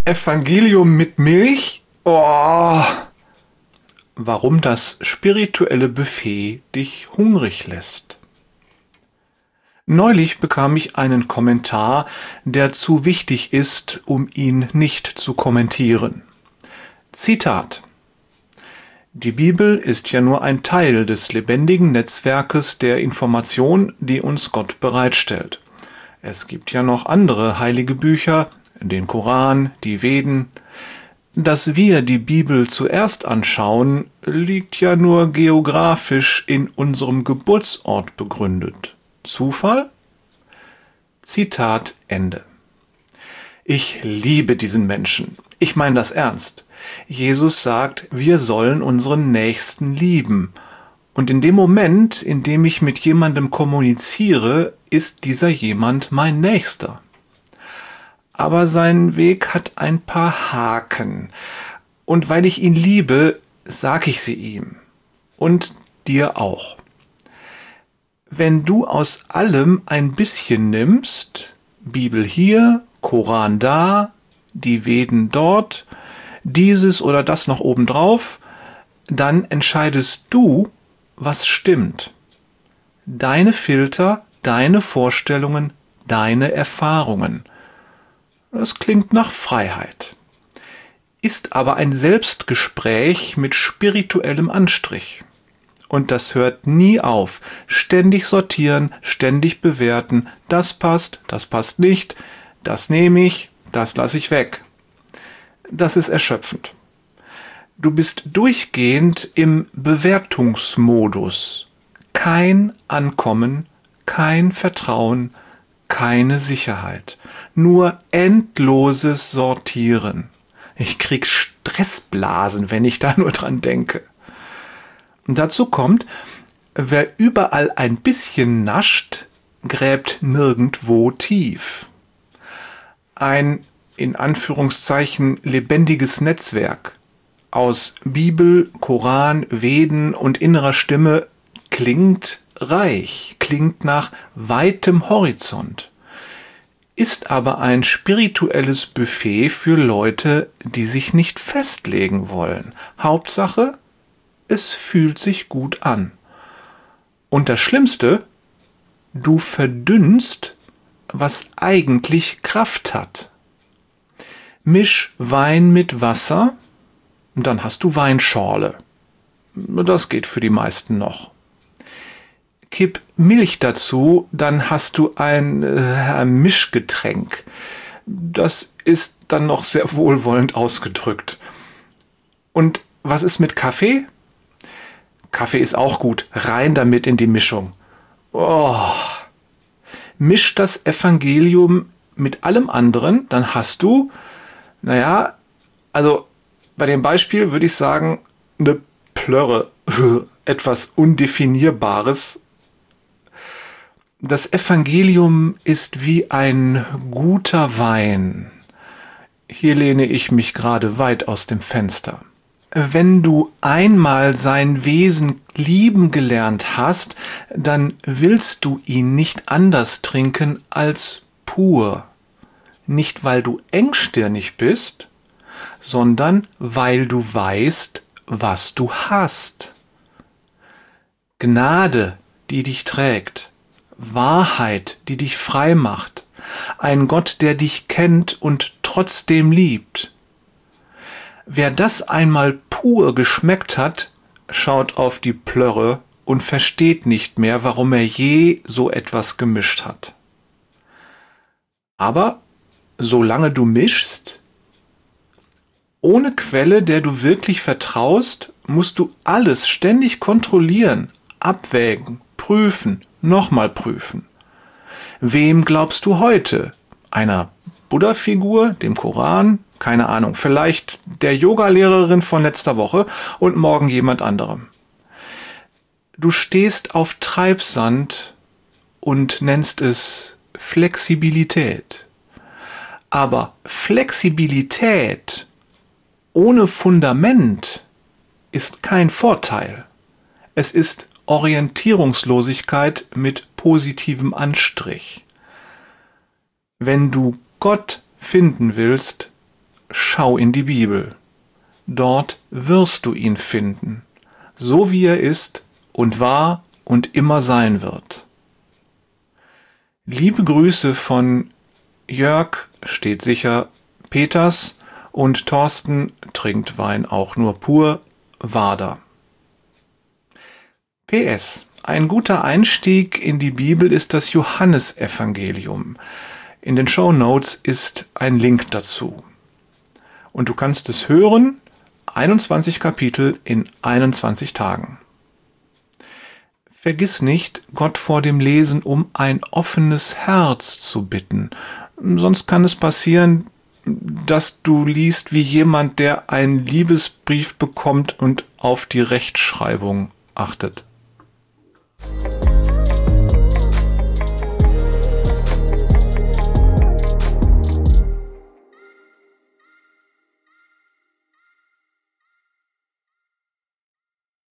Evangelium mit Milch? Oh. Warum das spirituelle Buffet dich hungrig lässt. Neulich bekam ich einen Kommentar, der zu wichtig ist, um ihn nicht zu kommentieren. Zitat: Die Bibel ist ja nur ein Teil des lebendigen Netzwerkes der Information, die uns Gott bereitstellt. Es gibt ja noch andere heilige Bücher, den Koran, die Veden. Dass wir die Bibel zuerst anschauen, liegt ja nur geografisch in unserem Geburtsort begründet. Zufall? Zitat Ende. Ich liebe diesen Menschen. Ich meine das ernst. Jesus sagt, wir sollen unseren Nächsten lieben. Und in dem Moment, in dem ich mit jemandem kommuniziere, ist dieser jemand mein Nächster. Aber sein Weg hat ein paar Haken. Und weil ich ihn liebe, sage ich sie ihm. Und dir auch. Wenn du aus allem ein bisschen nimmst, Bibel hier, Koran da, die Veden dort, dieses oder das noch obendrauf, dann entscheidest du, was stimmt. Deine Filter, deine Vorstellungen, deine Erfahrungen. Das klingt nach Freiheit. Ist aber ein Selbstgespräch mit spirituellem Anstrich. Und das hört nie auf. Ständig sortieren, ständig bewerten. Das passt nicht, das nehme ich, das lasse ich weg. Das ist erschöpfend. Du bist durchgehend im Bewertungsmodus. Kein Ankommen, kein Vertrauen, keine Sicherheit. Nur endloses Sortieren. Ich krieg Stressblasen, wenn ich da nur dran denke. Und dazu kommt, wer überall ein bisschen nascht, gräbt nirgendwo tief. Ein, in Anführungszeichen, lebendiges Netzwerk aus Bibel, Koran, Veden und innerer Stimme klingt reich, klingt nach weitem Horizont, ist aber ein spirituelles Buffet für Leute, die sich nicht festlegen wollen. Hauptsache, es fühlt sich gut an. Und das Schlimmste, du verdünnst, was eigentlich Kraft hat. Misch Wein mit Wasser, dann hast du Weinschorle. Das geht für die meisten noch. Kipp Milch dazu, dann hast du ein Mischgetränk. Das ist dann noch sehr wohlwollend ausgedrückt. Und was ist mit Kaffee? Kaffee ist auch gut. Rein damit in die Mischung. Oh. Misch das Evangelium mit allem anderen, dann hast du, also bei dem Beispiel würde ich sagen, eine Plörre. Etwas Undefinierbares. Das Evangelium ist wie ein guter Wein. Hier lehne ich mich gerade weit aus dem Fenster. Wenn du einmal sein Wesen lieben gelernt hast, dann willst du ihn nicht anders trinken als pur. Nicht, weil du engstirnig bist, sondern weil du weißt, was du hast. Gnade, die dich trägt. Wahrheit, die dich frei macht. Ein Gott, der dich kennt und trotzdem liebt. Wer das einmal pur geschmeckt hat, schaut auf die Plörre und versteht nicht mehr, warum er je so etwas gemischt hat. Aber solange du mischst, ohne Quelle, der du wirklich vertraust, musst du alles ständig kontrollieren, abwägen, prüfen, nochmal prüfen. Wem glaubst du heute? Einer Buddha-Figur, dem Koran? Keine Ahnung, vielleicht der Yogalehrerin von letzter Woche und morgen jemand anderem. Du stehst auf Treibsand und nennst es Flexibilität. Aber Flexibilität ohne Fundament ist kein Vorteil. Es ist Orientierungslosigkeit mit positivem Anstrich. Wenn du Gott finden willst, schau in die Bibel. Dort wirst du ihn finden, so wie er ist und war und immer sein wird. Liebe Grüße von Jörg, steht sicher, Peters und Thorsten, trinkt Wein auch nur pur, Wader. PS. Ein guter Einstieg in die Bibel ist das Johannesevangelium. In den Shownotes ist ein Link dazu. Und du kannst es hören, 21 Kapitel in 21 Tagen. Vergiss nicht, Gott vor dem Lesen um ein offenes Herz zu bitten. Sonst kann es passieren, dass du liest wie jemand, der einen Liebesbrief bekommt und auf die Rechtschreibung achtet.